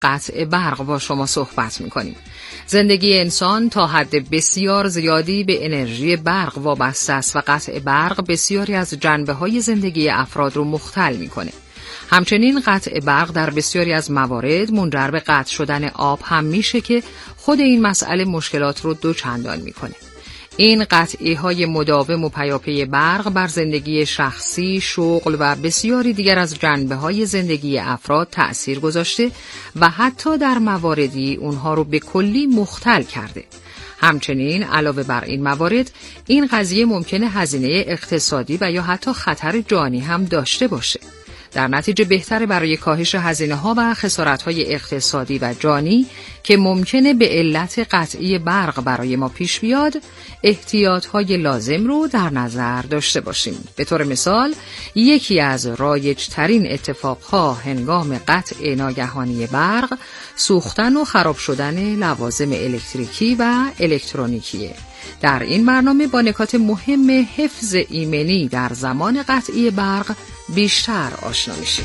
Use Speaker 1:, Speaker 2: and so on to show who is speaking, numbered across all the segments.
Speaker 1: قطع برق با شما صحبت می‌کنیم. زندگی انسان تا حد بسیار زیادی به انرژی برق وابسته است و قطع برق بسیاری از جنبه‌های زندگی افراد رو مختل می‌کنه. همچنین قطع برق در بسیاری از موارد منجر به قطع شدن آب هم میشه که خود این مسئله مشکلات رو دوچندان می‌کنه. این قطعی‌های مداوم و پیاپی برق بر زندگی شخصی، شغل و بسیاری دیگر از جنبه‌های زندگی افراد تأثیر گذاشته و حتی در مواردی اونها رو به کلی مختل کرده. همچنین علاوه بر این موارد، این قضیه ممکنه هزینه اقتصادی و یا حتی خطر جانی هم داشته باشه. در نتیجه بهتره برای کاهش هزینه‌ها و خسارت‌های اقتصادی و جانی که ممکنه به علت قطعی برق برای ما پیش بیاد، احتیاط‌های لازم رو در نظر داشته باشیم. به طور مثال، یکی از رایج‌ترین اتفاق‌ها هنگام قطع ناگهانی برق، سوختن و خراب شدن لوازم الکتریکی و الکترونیکیه. در این برنامه با نکات مهم حفظ ایمنی در زمان قطعی برق بیشتر آشنا میشیم.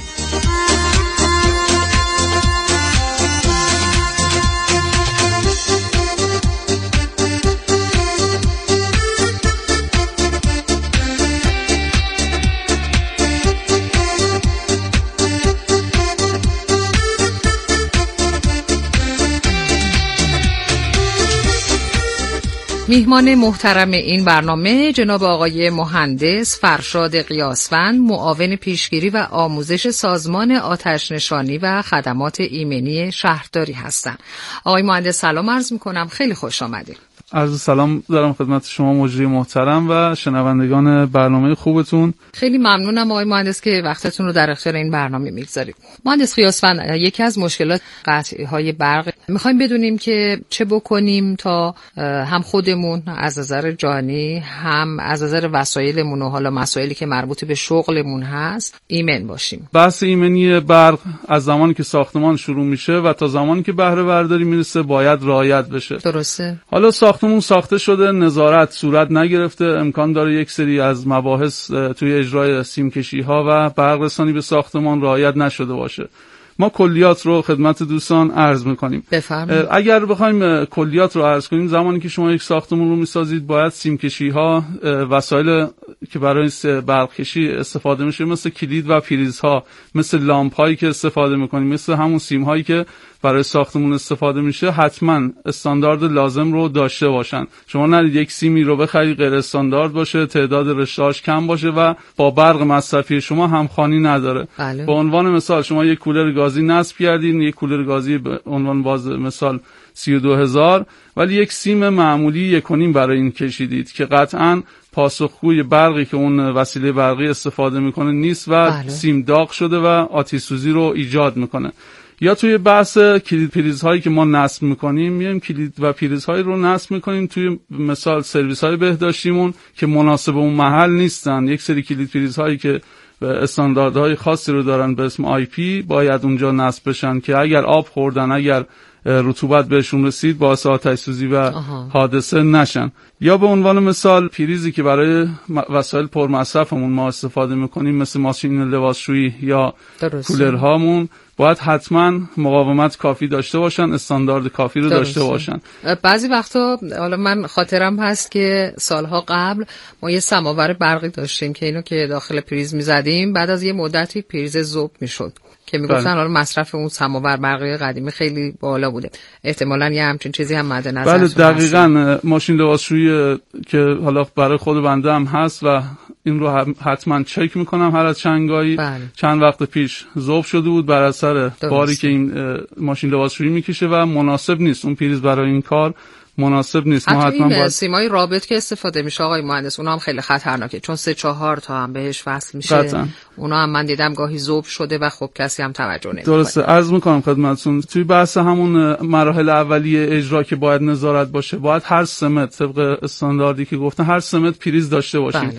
Speaker 1: میهمان محترم این برنامه جناب آقای مهندس فرشاد قیاسفند، معاون پیشگیری و آموزش سازمان آتش نشانی و خدمات ایمنی شهرداری هستند. آقای مهندس سلام عرض میکنم، خیلی خوش آمدید.
Speaker 2: عرض سلام دارم خدمت شما مجری محترم و شنوندگان برنامه خوبتون.
Speaker 1: خیلی ممنونم آقای مهندس که وقتتون رو در اختیار این برنامه میگذارید. مهندس قیاسفند، یکی از مشکلات قطعی‌های برق میخوایم بدونیم که چه بکنیم تا هم خودمون از نظر جانی هم از نظر وسایلمون و حالا مسائلی که مربوط به شغلمون هست ایمن باشیم.
Speaker 2: بحث ایمنی برق از زمانی که ساختمان شروع میشه و تا زمانی که بهره برداری میرسه باید رعایت بشه.
Speaker 1: درسته.
Speaker 2: حالا ساختمون ساخته شده، نظارت صورت نگرفته، امکان داره یک سری از مباحث توی اجرای سیمکشی ها و برق رسانی به ساختمان رعایت نشده باشه. ما کلیات رو خدمت دوستان عرض میکنیم.
Speaker 1: بفرمایید.
Speaker 2: اگر بخوایم کلیات رو عرض کنیم، زمانی که شما یک ساختمان رو میسازید باید سیمکشی ها، وسایل که برای برق کشی استفاده میشه مثل کلید و پریزها، مثل لامپ هایی که استفاده میکنیم، مثل همون سیم هایی که برای ساختمون استفاده میشه، حتما استاندارد لازم رو داشته باشن. شما نرید یک سیمی رو بخرید غیر استاندارد باشه، تعداد رشته‌هاش کم باشه و با برق مصرفی شما همخوانی نداره.
Speaker 1: بله.
Speaker 2: به عنوان مثال شما یک کولر گازی نصب کردین، یک کولر گازی به عنوان باز مثال 32000، ولی یک سیم معمولی 1.5 برای این کشیدید که قطعاً پاسخگوی برقی که اون وسیله برقی استفاده میکنه نیست و
Speaker 1: بله.
Speaker 2: سیم داغ شده و آتش سوزی رو ایجاد میکنه. یا توی بحث کلید پریزهایی که ما نصب میکنیم، میایم کلید و پریزهایی رو نصب میکنیم توی مثال سرویس های بهداشتیمون که مناسب اون محل نیستن. یک سری کلید پریزهایی که استانداردهای خاصی رو دارن به اسم آی پی باید اونجا نصب بشن که اگر آب خوردن، اگر رطوبت بهشون رسید باعث آتش سوزی و حادثه نشن. یا به عنوان مثال پریزی که برای وسایل پرمصرفمون ما استفاده میکنیم مثل ماشین لباسشویی یا کولرهامون باید حتما مقاومت کافی داشته باشن، استاندارد کافی رو داشته باشن.
Speaker 1: بعضی وقتا حالا من خاطرم هست که سالها قبل ما یه سماور برقی داشتیم که اینو که داخل پریز میزدیم، بعد از یه مدتی پریز ذوب میشد که میگفتن حالا مصرف اون سماور برقی قدیمی خیلی بالا بوده. احتمالاً یه همچین چیزی هم مد نظر.
Speaker 2: بله دقیقاً. ماشین لباسشویی که حالا برای خود بنده هم هست و این رو حتما چک میکنم هر از چندگاهی. چند وقت پیش ذوب شده بود بر اثر باری که این ماشین لباسشویی میکشه و مناسب نیست. اون پریز برای این کار مناسب نیست.
Speaker 1: ما حتما این سیمای رابط که استفاده میشه آقای مهندس، اونا هم خیلی خطرناکه چون 3-4 تا هم بهش وصل میشه.
Speaker 2: قطعا.
Speaker 1: اونا هم من دیدم گاهی ذوب شده و خب کسی هم توجه نمیکنه.
Speaker 2: درسته. عرض میکنم خدمتتون توی بحث همون مراحل اولیه اجرا که باید نظارت باشه، باید هر سمت طبق استانداردی که گفتن هر سمت پریز داشته باشیم.
Speaker 1: بله.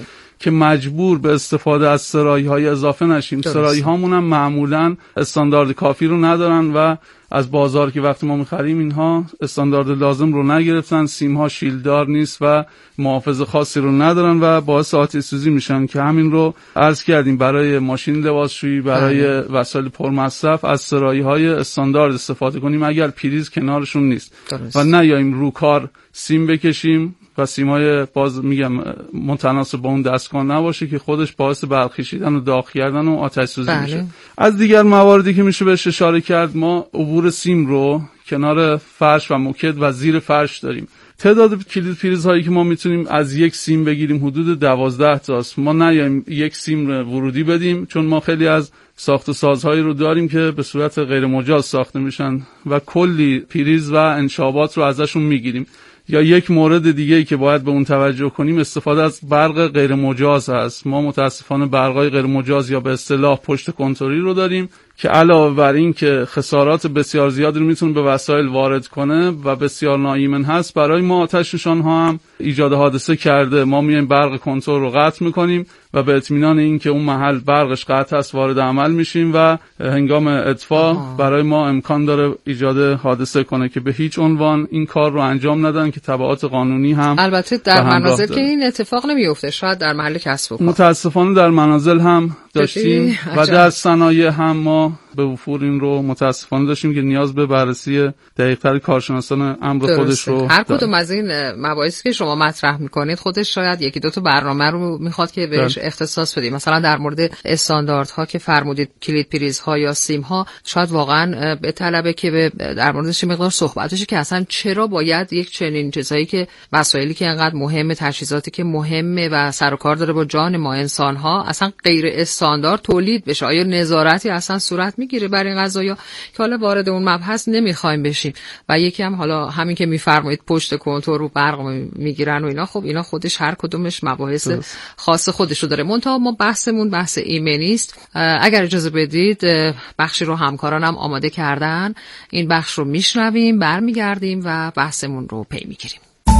Speaker 2: که مجبور به استفاده از سرایی‌های اضافه نشیم. سرایی‌هامون هم معمولاً استاندارد کافی رو ندارن و از بازار که وقتی ما می‌خریم اینها استاندارد لازم رو نگرفتن، سیم‌ها شیلدار نیست و محافظ خاصی رو ندارن و باعث آتش سوزی میشن که همین رو عرض کردیم برای ماشین لباسشویی، برای وسایل پرمصرف از سرایی‌های استاندارد استفاده کنیم اگر پریز کنارشون نیست و نیاییم رو کار سیم بکشیم و سیمای باز میگم متناسب با اون دستگاه نباشه که خودش باعث برق کشیدن و داغ کردن و آتش سوزی میشه. از دیگر مواردی که میشه بهش اشاره کرد، ما عبور سیم رو کنار فرش و موکد و زیر فرش داریم. تعداد کلید پریزهایی که ما میتونیم از یک سیم بگیریم حدود 12 تاست. ما نیاییم یک سیم ورودی بدیم، چون ما خیلی از ساخت و سازهایی رو داریم که به صورت غیر مجاز ساخته میشن و کلی پریز و انشابات رو ازشون میگیریم. یا یک مورد دیگه‌ای که باید به اون توجه کنیم استفاده از برق غیر مجاز هست. ما متاسفانه برقای غیر مجاز یا به اصطلاح پشت کنتوری رو داریم که علاوه بر این که خسارات بسیار زیادی رو میتونه به وسایل وارد کنه و بسیار ناایمن هست، برای ما آتش نشان‌ها هم ایجاد حادثه کرده. ما میایم برق کنترل رو قطع میکنیم و به اطمینان این که اون محل برقش قطع است وارد عمل میشیم و هنگام اطفاء برای ما امکان داره ایجاد حادثه کنه که به هیچ عنوان این کار رو انجام ندن که تبعات قانونی هم
Speaker 1: البته در منازل که این اتفاق نمیفته، شاید در محل کسب و کار.
Speaker 2: متاسفانه در منازل هم داشتیم و در صنایع هم ما به وفور این رو متاسفانه داشتیم که نیاز به بررسی دقیق‌تر کارشناسان امر خودش رو
Speaker 1: هر کدوم از این مباحثی که شما مطرح میکنید خودش شاید یکی دو تا برنامه رو میخواد که بهش اختصاص بدیم. مثلا در مورد استانداردها که فرمودید، کلید پریزها یا سیمها، شاید واقعا به طلبه که در موردش مقدار صحبت بشه که اصلا چرا باید یک چنین چیزایی که مسائلی که انقدر مهمه، تجهیزاتی که مهمه و سر و کار داره با جان ما انسان‌ها، اصلا غیر استاندارد تولید بشه. آیا نظارتی اصلا صورت میگیره برای این قضایا که حالا وارد اون مبحث نمیخوایم بشیم. و یکی هم حالا همین که میفرمایید پشت کنتور رو برق میگیرن و اینا، خب اینا خودش هر کدومش مباحث خاص خودشو داره. منتها ما بحثمون بحث ایمنی است. اگر اجازه بدید بخشی رو همکارانم آماده کردن، این بخش رو میشنویم، برمیگردیم و بحثمون رو پی میگیریم.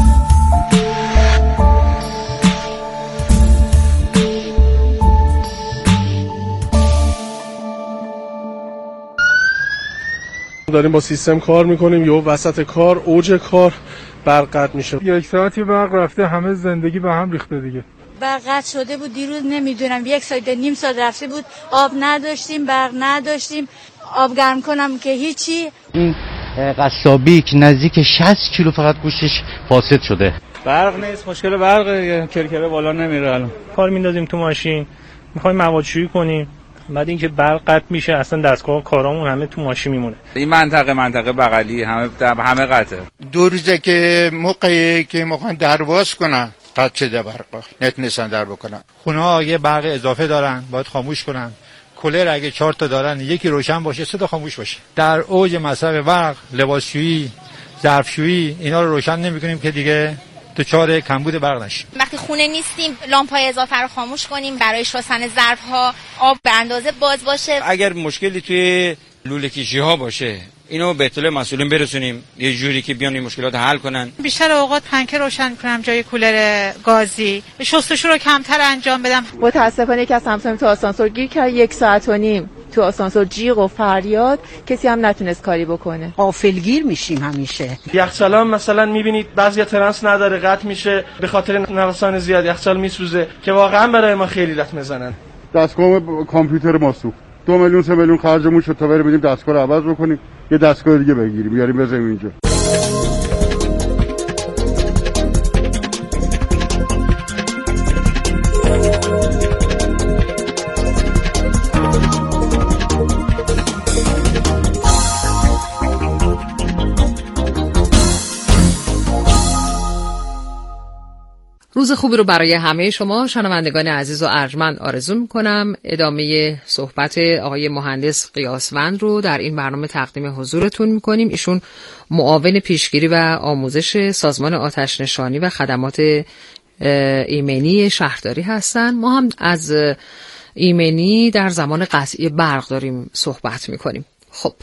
Speaker 3: داریم با سیستم کار میکنیم، یا وسط کار، اوج کار برق قطع میشه.
Speaker 4: یک ساعتی برق رفته، همه زندگی به هم ریخته دیگه.
Speaker 5: برق قطع شده بود دیروز، نمیدونم 1 ساعت نیم ساعت رفته بود، آب نداشتیم، برق نداشتیم، آب گرم کنم که هیچی.
Speaker 6: این قصابی که نزدیک 60 کیلو فقط گوشش فاسد شده.
Speaker 7: برق نیست، مشکل برق، کرکره بالا نمیره. الان کار میندازیم تو ماشین، میخوایم موادشویی کنیم، بعد اینکه برق قطع میشه اصلا دستگاه کارامون همه تو ماشین میمونه.
Speaker 8: این منطقه بغلی همه قطعه.
Speaker 9: 2 روزه که موقعی که میخوان درواز کنن قطع شده برق، نتونستن در بکنن.
Speaker 10: خونه ها یه برق اضافه دارن، باید خاموش کنن. کولر اگه 4 تا دارن، یکی روشن باشه 3 تا خاموش باشه. در اوج مصرف برق، لباسشویی، ظرفشویی اینا رو روشن نمی‌کنیم که دیگه دچار کمبود برق نشیم.
Speaker 11: وقتی خونه نیستیم لامپ‌های اضافه رو خاموش کنیم، برای شستن ظرف‌ها آب به اندازه باز باشه.
Speaker 12: اگر مشکلی توی لوله کشی‌ها باشه اینو به اطلاع مسئولین برسونیم، یه جوری که بیان این مشکلات حل کنن.
Speaker 13: بیشتر اوقات پنکه روشن کنم جای کولر گازی، شستشو رو کمتر انجام بدم.
Speaker 14: متاسفانه یکی از همسایه‌ام تو آسانسور گیر کرد، 1 ساعت و نیم تو آسانسور جیغ و فریاد، کسی هم نتونست کاری بکنه.
Speaker 15: غافلگیر میشیم همیشه.
Speaker 3: یخچال مثلا میبینید بعضیا ترنس نداره، قطع میشه به خاطر نوسان زیاد، یخچال میسوزه که واقعا برای ما خیلی لط میزنن.
Speaker 16: دستگاه کامپیوتر ما سوخت، 2 میلیون 3 میلیون خرجمون شد تا بریم بدیم دستگاه رو عوض بکنیم، یه دستگاه دیگه بگیریم بیاریم بزنیم اینجا.
Speaker 1: روز خوبی رو برای همه شما شنوندگان عزیز و ارجمند آرزو میکنم. ادامه صحبت آقای مهندس قیاسوند رو در این برنامه تقدیم حضورتون میکنیم. ایشون معاون پیشگیری و آموزش سازمان آتش نشانی و خدمات ایمنی شهرداری هستن. ما هم از ایمنی در زمان قطعی برق داریم صحبت میکنیم. خب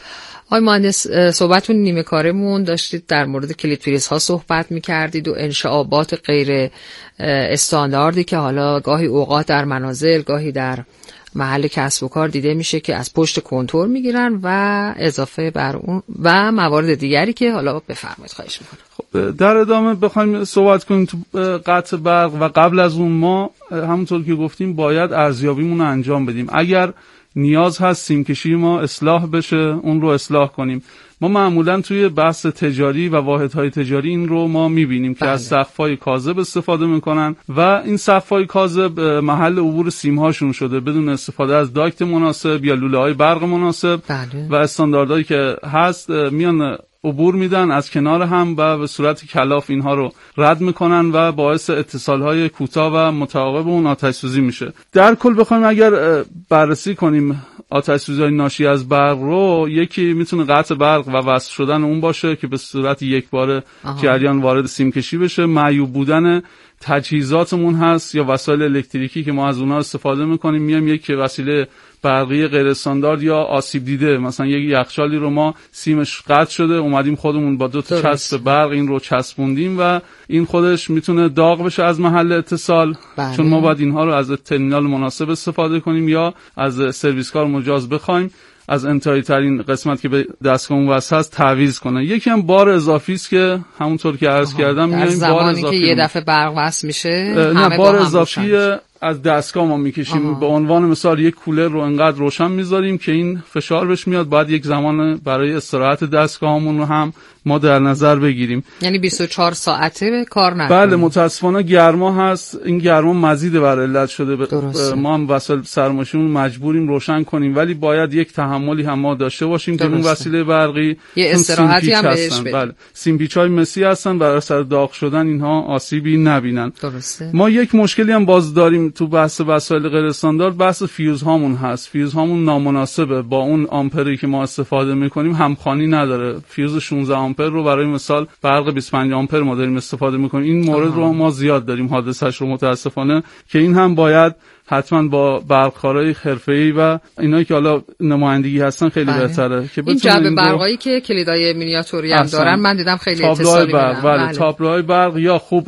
Speaker 1: آقای مهندس، صحبتون نیمه کارمون داشتید در مورد کلید پریزها صحبت می‌کردید و انشعابات غیر استانداردی که حالا گاهی اوقات در منازل، گاهی در محل کسب و کار دیده میشه که از پشت کنتور میگیرن و اضافه بر اون و موارد دیگری که حالا بفرمایید، خواهش میکنم.
Speaker 2: خب در ادامه بخوایم صحبت کنیم تو قطع برق و قبل از اون ما همونطور که گفتیم باید ارزیابیمون رو انجام بدیم. اگر نیاز هست سیم کشی ما اصلاح بشه اون رو اصلاح کنیم. ما معمولا توی بحث تجاری و واحدهای تجاری این رو ما میبینیم که از سقف‌های کاذب استفاده میکنن و این سقف‌های کاذب محل عبور سیم‌هاشون شده بدون استفاده از داکت مناسب یا لوله‌های برق مناسب و استانداردهایی که هست میان عبور میدن از کنار هم و به صورت کلاف اینها رو رد میکنن و باعث اتصالهای کوتاه و متعاقب اون آتش سوزی میشه. در کل بخوایم اگر بررسی کنیم آتش سوزی ناشی از برق رو، یکی میتونه قطع برق و وصل شدن اون باشه که به صورت یکباره جریان وارد سیم کشی بشه، معیوب بودن تجهیزاتمون هست یا وسایل الکتریکی که ما از اونها استفاده میکنیم، میایم یک وسیله برقی غیر استاندارد یا آسیب دیده، مثلا یک یخچالی رو ما سیمش قطع شده اومدیم خودمون با 2 تا چسب برق این رو چسبوندیم و این خودش میتونه داغ بشه از محل اتصال. چون ما باید اینها رو از ترمینال مناسب استفاده کنیم یا از سرویس کار مجاز بخوایم از انتهایی ترین قسمت که به دستگاه وصل هست تعویض کنه. یکی هم بار اضافی است که همونطور که عرض کردم میایم بار اضافی
Speaker 1: که یه دفعه برق وصل میشه
Speaker 2: نه بار اضافی از دستگاه ما میکشیم. به عنوان مثال یک کولر رو انقدر روشن میذاریم که این فشار بهش میاد، باید یک زمان برای استراحت دستگاهمون رو هم ما در نظر بگیریم.
Speaker 1: یعنی 24 ساعته کار نکنه.
Speaker 2: بله متاسفانه گرما هست، این گرما مزید بر علت شده. ما هم وسایل سرمایه‌مون مجبوریم روشن کنیم ولی باید یک تحملی هم ما داشته باشیم که اون وسیله برقی
Speaker 1: یه استراحتی هم بهش بدیم.
Speaker 2: بله سیمپیچ‌های مسی هستن برای اثر داغ شدن اینها آسیبی نبینن.
Speaker 1: درسته.
Speaker 2: ما یک مشکلی هم باز داریم تو بحث وسایل غیر استاندارد، بحث فیوز هامون هست. فیوز هامون نامناسبه با اون آمپری که ما استفاده می‌کنیم همخوانی نداره. فیوز 16 آمپر رو برای مثال برق 25 آمپر ما داریم استفاده می‌کنیم. این مورد رو ما زیاد داریم حادثه‌اش رو متاسفانه که این هم باید حتما با برقکارای حرفه‌ای و اینایی که حالا نمایندگی هستن خیلی بهتره که
Speaker 1: این جعبه برقایی که کلیدای مینیاتوری هم دارن من دیدم خیلی اتصالی میدن.
Speaker 2: بله تابلوهای برق یا خوب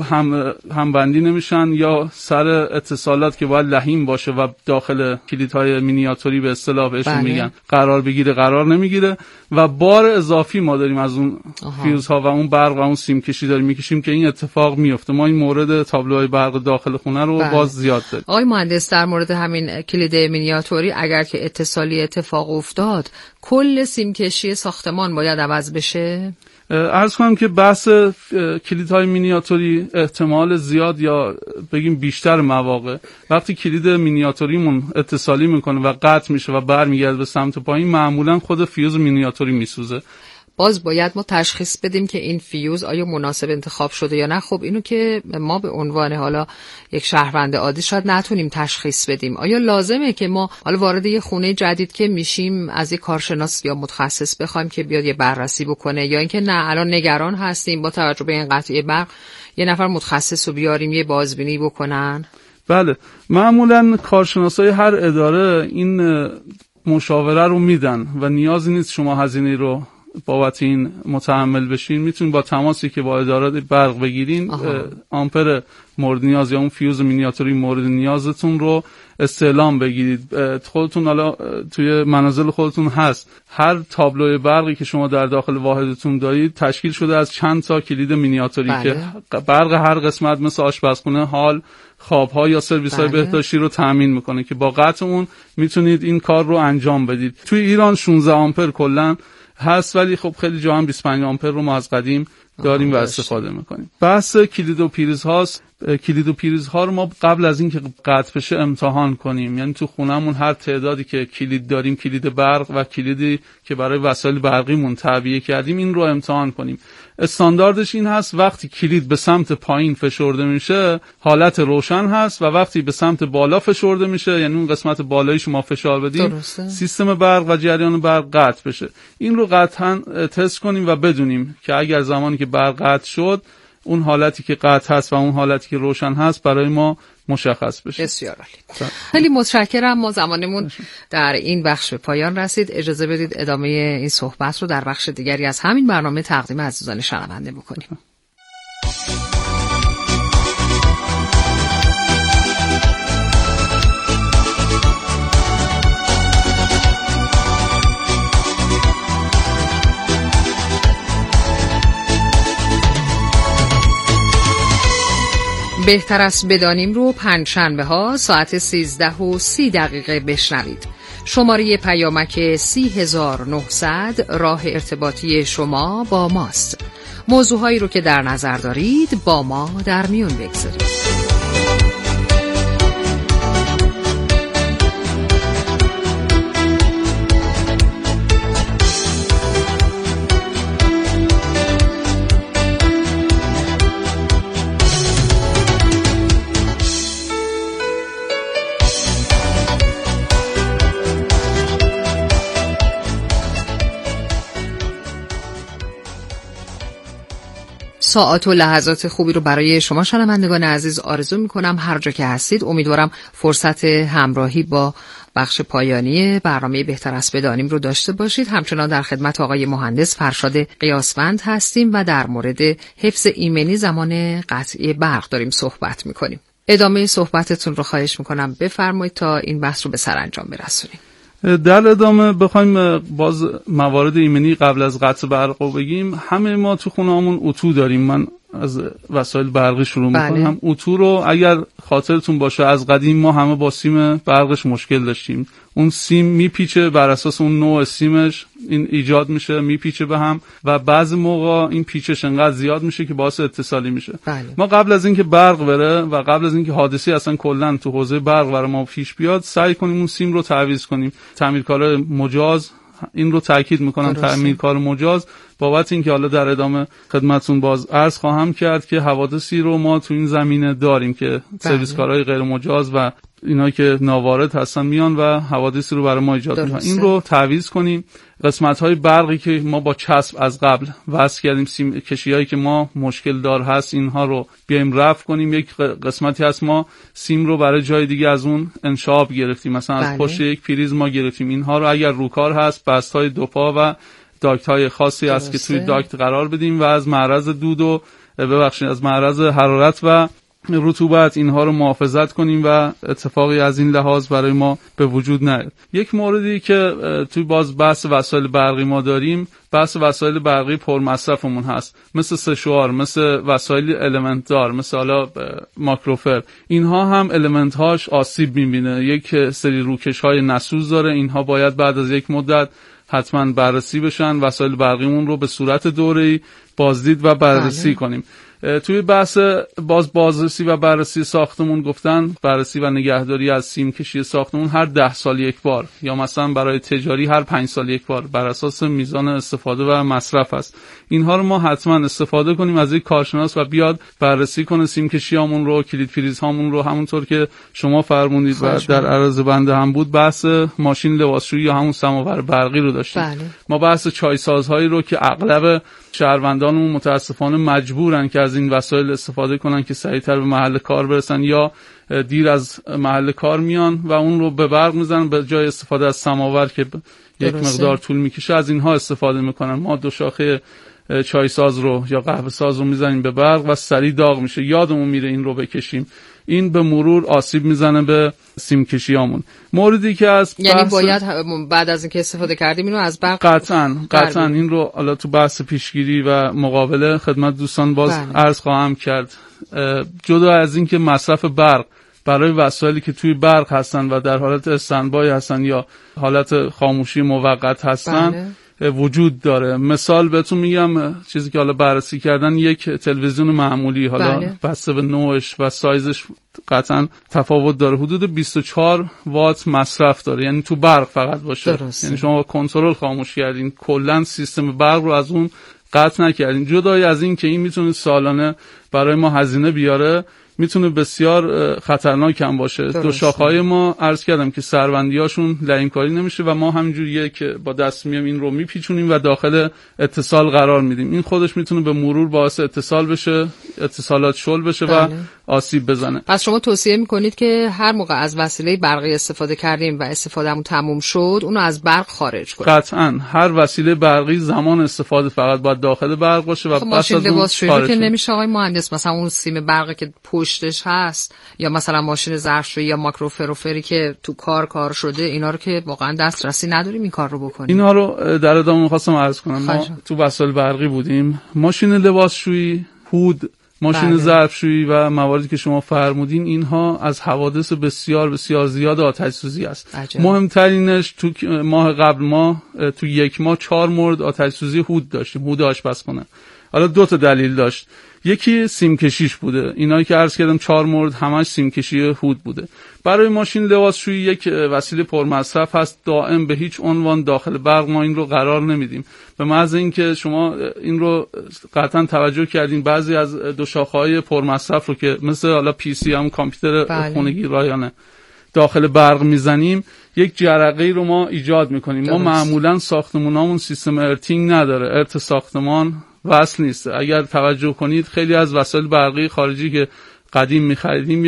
Speaker 2: هم بندی نمیشن یا سر اتصالات که باید لحیم باشه و داخل کلیدهای مینیاتوری به اصطلاح بهشون میگن قرار بگیره قرار نمیگیره و بار اضافی ما داریم از اون فیوزها و اون برق و اون سیم کشی داریم میکشیم که این اتفاق میفته. ما این مورد تابلوهای برق داخل خونه رو باز زیاد داریم.
Speaker 1: آقای مهندس در مورد همین کلید مینیاتوری اگر که اتصالی اتفاق افتاد کل سیم کشی ساختمان باید عوض بشه؟
Speaker 2: عرض کنم که بحث کلیدهای مینیاتوری احتمال زیاد یا بگیم بیشتر مواقع وقتی کلید مینیاتوریمون اتصالی میکنه و قطع میشه و برمیگرده به سمت پایین معمولا خود فیوز مینیاتوری میسوزه.
Speaker 1: باز باید ما تشخیص بدیم که این فیوز آیا مناسب انتخاب شده یا نه. خب اینو که ما به عنوان حالا یک شهروند عادی شاید نتونیم تشخیص بدیم. آیا لازمه که ما حالا وارد یه خونه جدید که میشیم از یک کارشناس یا متخصص بخوایم که بیاد یه بررسی بکنه یا اینکه نه الان نگران هستیم با توجه به این قطعی برق یه نفر متخصص رو بیاریم یه بازبینی بکنن؟
Speaker 2: بله معمولا کارشناسای هر اداره این مشاوره رو میدن و نیازی نیست شما هزینه رو بابت این متحمل بشین. میتونید با تماسی که با اداره برق بگیرین آمپر مورد نیاز یا اون فیوز مینیاتوری مورد نیازتون رو استعلام بگیرید. خودتون حالا توی منازل خودتون هست هر تابلوی برقی که شما در داخل واحدتون دارید تشکیل شده از چند تا کلید مینیاتوری که برق هر قسمت مثل آشپزخونه، هال، خواب‌ها یا سرویس‌های بهداشتی رو تامین میکنه که با قطع اون میتونید این کار رو انجام بدید. توی ایران 16 آمپر کلاً هست ولی خب خیلی جا هم 25 آمپر رو ما از قدیم داریم و استفاده میکنیم. بحث کلید و پریز هاست. کلید و پریز ها رو ما قبل از اینکه قطع بشه امتحان کنیم. یعنی تو خونمون هر تعدادی که کلید داریم، کلید برق و کلیدی که برای وسایل برقیمون تعبیه کردیم، این رو امتحان کنیم. استانداردش این هست وقتی کلید به سمت پایین فشرده میشه حالت روشن هست و وقتی به سمت بالا فشرده میشه یعنی اون قسمت بالایی شما فشار بدیم سیستم برق و جریان برق قطع بشه. این رو قطعا تست کنیم و بدونیم که اگر زمانی که برق قطع شد اون حالتی که قطع هست و اون حالتی که روشن هست برای ما مشخص بشه.
Speaker 1: بسیار عالی. خیلی متشکرم. ما زمانمون در این بخش به پایان رسید. اجازه بدید ادامه این صحبت رو در بخش دیگری از همین برنامه تقدیم عزیزان شنونده بکنیم. بهتر است بدانیم رو پنجشنبه ها ساعت 13:30 بشنوید. شماره پیامک 30900 راه ارتباطی شما با ماست. موضوعهایی رو که در نظر دارید با ما در میون بگذارید. ساعات و لحظات خوبی رو برای شما شنوندگان عزیز آرزو میکنم. هر جا که هستید امیدوارم فرصت همراهی با بخش پایانی برنامه بهتر است بدانیم رو داشته باشید. همچنان در خدمت آقای مهندس فرشاد قیاسفند هستیم و در مورد حفظ ایمنی زمان قطعی برق داریم صحبت میکنیم. ادامه صحبتتون رو خواهش میکنم بفرمایید تا این بحث رو به سرانجام برسونیم.
Speaker 2: در ادامه بخوایم باز موارد ایمنی قبل از قطع برق رو بگیم. همه ما تو خونه‌مون اتو داریم. من از وسایل برقی شروع میکنم. اتو رو اگر خاطرتون باشه از قدیم ما همه با سیم برقش مشکل داشتیم. اون سیم میپیچه، بر اساس اون نوع سیمش این ایجاد میشه، میپیچه به هم و بعضی موقع این پیچش انقدر زیاد میشه که باعث اتصالی میشه. ما قبل از اینکه برق بره و قبل از اینکه حادثی اصلا کلا تو حوزه برق برای ما پیش بیاد سعی کنیم اون سیم رو تعویض کنیم. تعمیرکار مجاز این رو تاکید میکنم، تعمیرکار مجاز، بابت اینکه حالا در ادامه خدمتتون باز عرض خواهم کرد که حوادثی رو ما تو این زمینه داریم که سرویس کارهای غیر مجاز و اینا که ناوارد هستن میان و حوادثی رو برای ما ایجاد میکنن. این رو تعویض کنیم. قسمت‌های برقی که ما با چسب از قبل وصل کردیم، سیم کشی‌هایی که ما مشکل دار هست اینها رو بیایم رفع کنیم. یک قسمتی هست ما سیم رو برای جای دیگه از اون انشعاب گرفتیم، مثلا از پشت یک پریز ما گرفتیم. اینها رو اگر روکار هست بست‌های دو پا و داکت‌های خاصی هست که توی داکت قرار بدیم و از معرض دود و از معرض حرارت و رطوبت اینها رو محافظت کنیم و اتفاقی از این لحاظ برای ما به وجود نیاد. یک موردی که توی باز بحث وسایل برقی ما داریم، بحث وسایل برقی پرمصرفمون هست، مثل سشوار، مثل وسایل المنت دار، مثل حالا ماکروفر. اینها هم المنت هاش آسیب میبینه. یک سری روکش های نسوز داره. اینها باید بعد از یک مدت حتما بررسی بشن. وسایل برقیمون رو به صورت دوره‌ای بازدید و بررسی کنیم. توی بحث بازرسی و بررسی ساختمون گفتن بررسی و نگهداری از سیم کشی ساختمون هر 10 سال یک بار یا مثلا برای تجاری هر 5 سال یک بار بر اساس میزان استفاده و مصرف است. اینها رو ما حتما استفاده کنیم از یک کارشناس و بیاد بررسی کنه سیم کشیامون رو، کلید پریز هامون رو. همونطور که شما فرمودید و در عرض بنده هم بود، بحث ماشین لباسشویی یا همون سماور برقی رو داشتیم. ما بحث چای سازهایی رو که اغلب شهروندانمون متاسفانه مجبورن که از این وسایل استفاده کنن که سریعتر به محل کار برسن یا دیر از محل کار میان و اون رو به برق میزنن به جای استفاده از سماور که یک مقدار طول میکشه از اینها استفاده میکنن. ما دو شاخه چای ساز رو یا قهوه ساز رو میزنیم به برق و سریع داغ میشه، یادمون میره این رو بکشیم. این به مرور آسیب میزنه به سیم کشیامون. موردی که از
Speaker 1: یعنی باید بعد از اینکه استفاده کردیم اینو از برق
Speaker 2: قطعاً این رو حالا تو بحث پیشگیری و مقابله خدمت دوستان باز عرض خواهم کرد. جدا از اینکه مصرف برق برای وسایلی که توی برق هستن و در حالت استندبای هستن یا حالت خاموشی موقت هستن وجود داره. مثال بهتون میگم، چیزی که حالا بررسی کردن، یک تلویزیون معمولی حالا بسته به نوعش و سایزش قطعا تفاوت داره، حدود 24 وات مصرف داره، یعنی تو برق فقط باشه. یعنی شما با کنترل خاموش کردین، کلا سیستم برق رو از اون قطع نکردین. جدای از این که این میتونه سالانه برای ما هزینه بیاره، میتونه بسیار خطرناک هم باشه. دو شاخه‌های ما عرض کردم که سروندیاشون لئیمکاری نمیشه و ما همینجوریه که با دست میام این رو میپیچونیم و داخل اتصال قرار میدیم. این خودش میتونه به مرور باعث اتصال بشه، اتصالات شل بشه و آسیب بزنه.
Speaker 1: پس شما توصیه میکنید که هر موقع از وسیله برقی استفاده کردیم و استفادهمون تموم شد اونو از برق خارج کنیم؟
Speaker 2: قطعاً هر وسیله برقی زمان استفاده فقط باید داخل برق باشه و
Speaker 1: ماشین لباسشویی که نمیشه آقای مهندس، مثلا اون سیم برقی که پشتش هست یا مثلا ماشین ظرفشویی یا ماکروفروفری که تو کار شده، اینا رو که واقعا دسترسی نداریم این کار رو بکنیم.
Speaker 2: اینا رو در ادامه می‌خواستم عرض کنم. ما تو وسایل برقی بودیم، ماشین لباسشویی، هود، ماشین ظرفشویی و مواردی که شما فرمودین، اینها از حوادث بسیار بسیار زیاد آتش سوزی است. مهمترینش تو ماه قبل ما تو یک ماه 4 مورد آتش سوزی هود داشتیم، هود آشپزخونه. حالا 2 تا دلیل داشت. یکی سیم کشیش بوده، اینایی که عرض کردم 4 مورد همش سیم کشی هود بوده. برای ماشین لباسشویی یک وسیله پرمصرف هست، دائم به هیچ عنوان داخل برق ما این رو قرار نمیدیم. به محض اینکه شما این رو قطعا توجه کردین، بعضی از دو شاخه‌های پرمصرف رو که مثل حالا پی سی هم کامپیوتر خونگی رایانه داخل برق میزنیم، یک جرقه‌ای رو ما ایجاد میکنیم. ما معمولا ساختمونامون سیستم ارتینگ نداره، ارت ساختمان وصل نیست. اگر توجه کنید خیلی از وسایل برقی خارجی که قدیم می‌خریدیم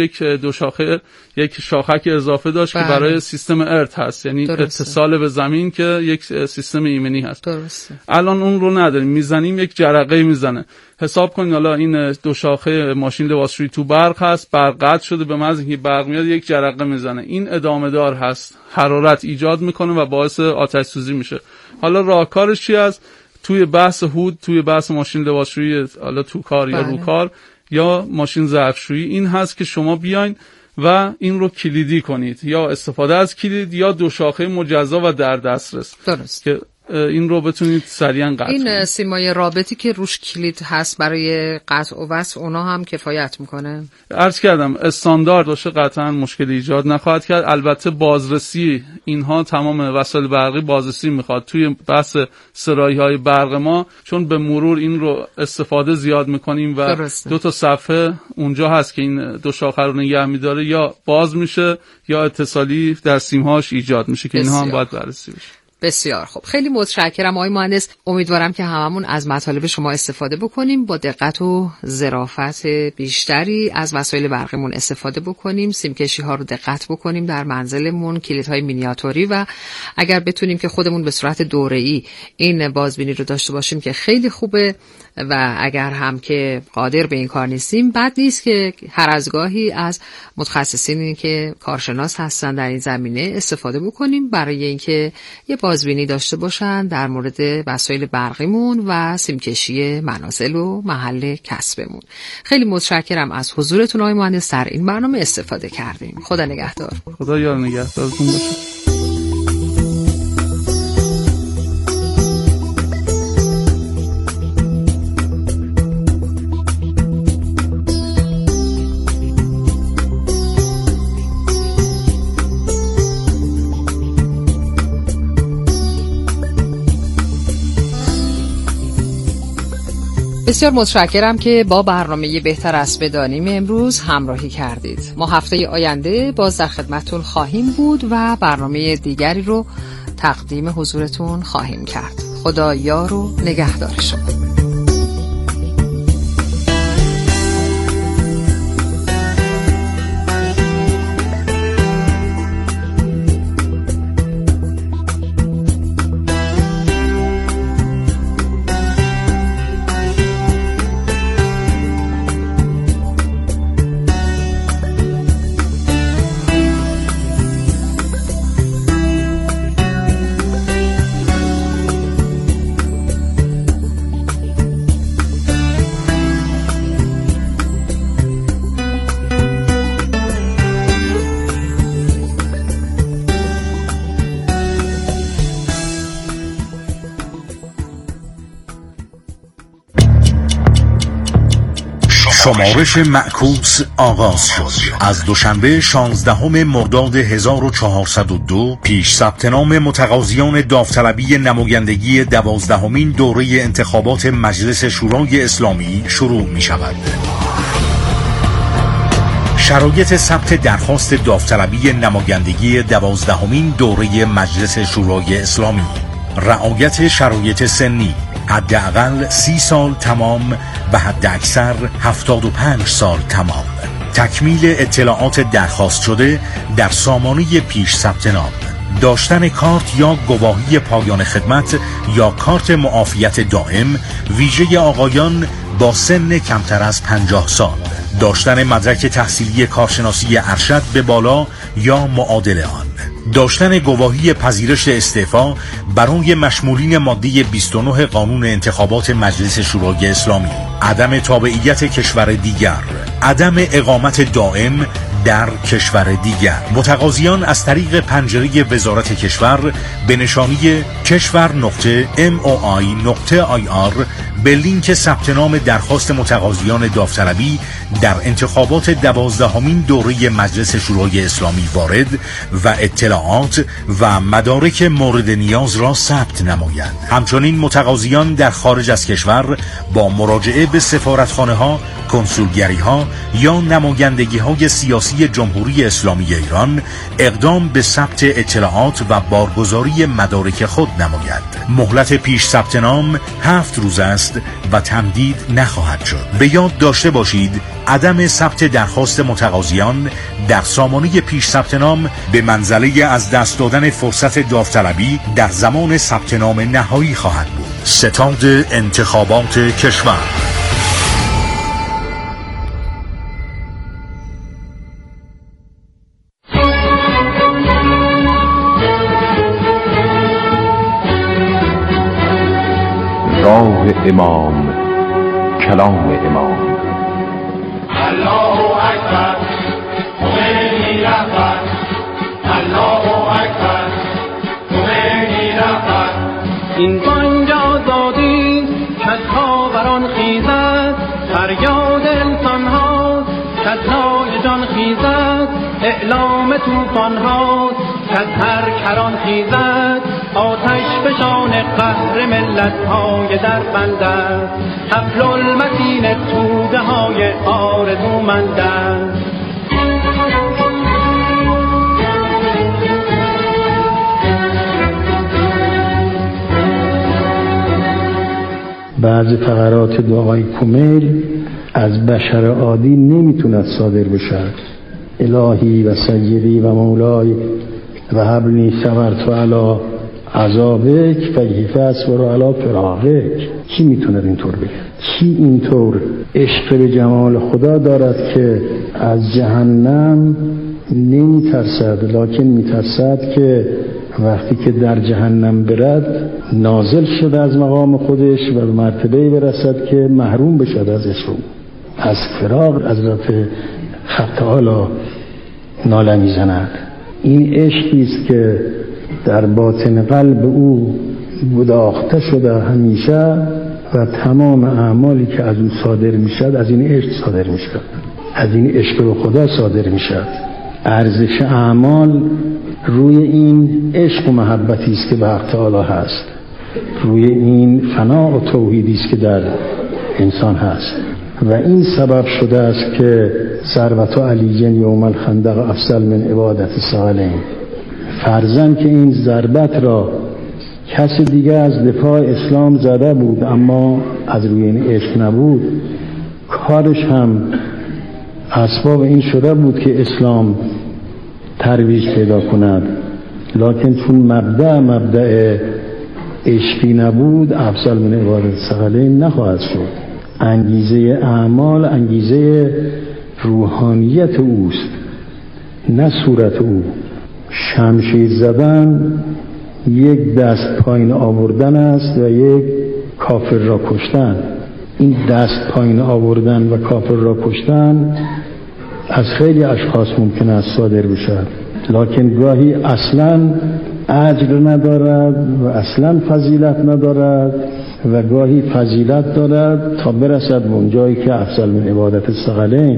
Speaker 2: یک شاخک اضافه داشت که برای سیستم ارت هست، یعنی اتصال به زمین که یک سیستم ایمنی هست. الان اون رو نداریم، میزنیم یک جرقه میزنه. حساب کنید حالا این دو شاخه ماشین لباسشویی تو برق هست، برق قطع شده، به محض اینکه برق میاد یک جرقه میزنه. این ادامه دار هست، حرارت ایجاد میکنه و باعث آتش سوزی میشه. حالا راهکارش چی است؟ توی بحث هود، توی بحث ماشین لباسشویی حالا تو کار یا رو کار یا ماشین ظرفشویی، این هست که شما بیاین و این رو کلیدی کنید، یا استفاده از کلید یا دو شاخه مجزا و در دسترس.
Speaker 1: درست.
Speaker 2: که این رو بتونید سریعا قطع کنید.
Speaker 1: این سیمای رابطی که روش کلید هست برای قطع و وصل، اونا هم کفایت میکنه؟
Speaker 2: عرض کردم استاندارد باشه قطعا مشکلی ایجاد نخواهد کرد. البته بازرسی اینها، تمام وسایل برقی بازرسی میخواد. توی بحث سرایی های برق ما چون به مرور این رو استفاده زیاد میکنیم و درسته. 2 تا صفحه اونجا هست که این دو شاخه رو نگه میداره، یا باز میشه یا اتصالی در سیمهاش ایجاد میشه که اینها هم باید بررسی بشه.
Speaker 1: بسیار خوب، خیلی متشکرم آقای مهندس. امیدوارم که هممون از مطالب شما استفاده بکنیم، با دقت و ظرافت بیشتری از وسایل برقیمون استفاده بکنیم، سیمکشی ها رو دقت بکنیم در منزلمون، کلیدهای مینیاتوری، و اگر بتونیم که خودمون به صورت دوره‌ای این بازبینی رو داشته باشیم که خیلی خوبه، و اگر هم که قادر به این کار نیستیم، بد نیست که هر از گاهی از متخصصینی که کارشناس هستن در این زمینه استفاده بکنیم برای اینکه یه بازبینی داشته باشن در مورد وسایل برقیمون و سیمکشی منازل و محل کسبمون. خیلی متشکرم از حضورتون آقای مهندس، در این برنامه استفاده کردیم. خدا نگهدار.
Speaker 2: خدا یار نگهدارتون باشه.
Speaker 1: بسیار متشکرم که با برنامه بهتر از بدانیم امروز همراهی کردید. ما هفته آینده باز در خدمتتون خواهیم بود و برنامه دیگری رو تقدیم حضورتون خواهیم کرد. خدا یار و نگهدار شما.
Speaker 17: شمارش معکوس آغاز شد. از دوشنبه 16 مرداد 1402 پیش ثبت نام متقاضیان داوطلبی نمایندگی 12مین دوره انتخابات مجلس شورای اسلامی شروع می شود. شرایط ثبت درخواست داوطلبی نمایندگی 12مین دوره مجلس شورای اسلامی: رعایت شرایط سنی، حداقل 30 سال تمام و حداکثر 75 سال تمام. تکمیل اطلاعات درخواست شده در سامانه پیش ثبت نام. داشتن کارت یا گواهی پایان خدمت یا کارت معافیت دائم ویژه آقایان با سن کمتر از 50 سال. داشتن مدرک تحصیلی کارشناسی ارشد به بالا یا معادل آن. داشتن گواهی پذیرش استعفا برای مشمولین ماده 29 قانون انتخابات مجلس شورای اسلامی. عدم تابعیت کشور دیگر. عدم اقامت دائم در کشور دیگر. متقاضیان از طریق پنجره وزارت کشور به نشانی keshvar.moi.ir به لینک ثبت نام درخواست متقاضیان داوطلبی در انتخابات 12مین دوره مجلس شورای اسلامی وارد و اطلاعات و مدارک مورد نیاز را ثبت نمایند. همچنین متقاضیان در خارج از کشور با مراجعه به سفارتخانه‌ها، کنسولگری‌ها یا نمایندگی‌های سیاسی جمهوری اسلامی ایران اقدام به ثبت اطلاعات و بارگذاری مدارک خود نمایند. مهلت پیش ثبت نام 7 روز است و تمدید نخواهد شد. به یاد داشته باشید عدم ثبت درخواست متقاضیان در سامانه پیش ثبت نام به منزله از دست دادن فرصت داوطلبی در زمان ثبت نام نهایی خواهد بود. ستاد انتخابات کشور.
Speaker 18: راه امام، کلام امام.
Speaker 19: الله اکبر، خمینی رهبر. الله اکبر، خمینی رهبر. این بانگ آزادی کز خاوران خیزد، فریاد انسان هاست کز نای جان خیزد، اعلام طوفان هاست کز هر کران خیزد، آتش فشان قهر ملت های در بندد، حبل المتین توده های آرزومندد.
Speaker 20: بعض فقرات دعای کمیل از بشر عادی نمیتوند صادر بشد. الهی و سیدی و مولای و حبلی صبرت علی عذابک و یفصبر علی فراقک. کی میتوند اینطور بگه؟ کی اینطور عشق به جمال خدا دارد که از جهنم نمیترسد، لکن میترسد که وقتی که در جهنم برد نازل شده از مقام خودش و به مرتبه برسد که محروم بشد از عشق، از فراق حضرت حق تعالی ناله میزند. این عشقی است که در باطن قلب او گداخته شده همیشه و تمام اعمالی که از او صادر میشد از این عشق صادر میشد، از این عشق به خدا صادر میشد. ارزش اعمال روی این عشق و محبتی است که به حق تعالی هست، روی این فنا و توحیدی است که در انسان هست و این سبب شده است که ثروت علی یوم الخندق افضل من عبادت الصالحین. فرضاً که این ضربت را کسی دیگه از دفاع اسلام زده بود اما از روی این عشق نبود، کارش هم اسباب این شده بود که اسلام ترویج پیدا کند، لکن چون مبدأ عشقی نبود افضل من عبادت الصالحین نخواهد شد. انگیزه اعمال انگیزه روحانیت اوست، نه صورت او. شمشیر زدن یک دست پایین آوردن است و یک کافر را کشتن. این دست پایین آوردن و کافر را کشتن از خیلی اشخاص ممکن است صادر بشد، لکن گاهی اصلا اجر ندارد و اصلا فضیلت ندارد و گاهی فضیلت دارد تا برسد به اون جایی که افضل من عبادت الثقلین.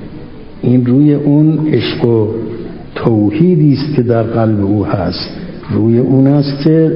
Speaker 20: این روی اون عشق و توحیدی است که در قلب او هست، روی اون است که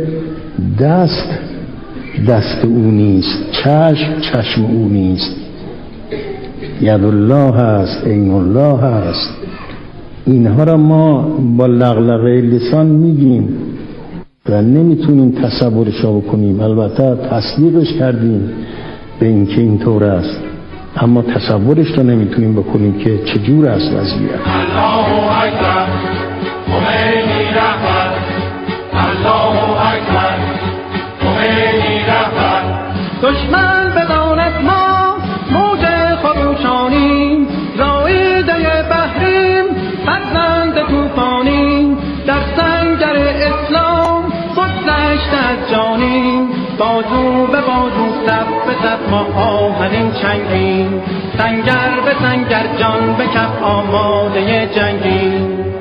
Speaker 20: دست او نیست، چشم او نیست. ید الله هست، عین الله هست. اینها را ما با لغلقه لسان میگیم و نمیتونیم تصورش را بکنیم. البته تصدیقش کردیم به اینکه اینطور است، اما تصورش را نمیتونیم بکنیم که چجور است وضعیت.
Speaker 19: الله اکبر خمینی رهبر، الله اکبر خمینی رهبر.
Speaker 21: دشمن بداند ما موج خروشانیم، رایده بحریم فرزند توفانیم، در سنگر اسلام بگذشت از جانیم، بازو به بازو صف به صف ما آهنین چنگیم، سنگر به سنگر جان به کف آماده جنگیم.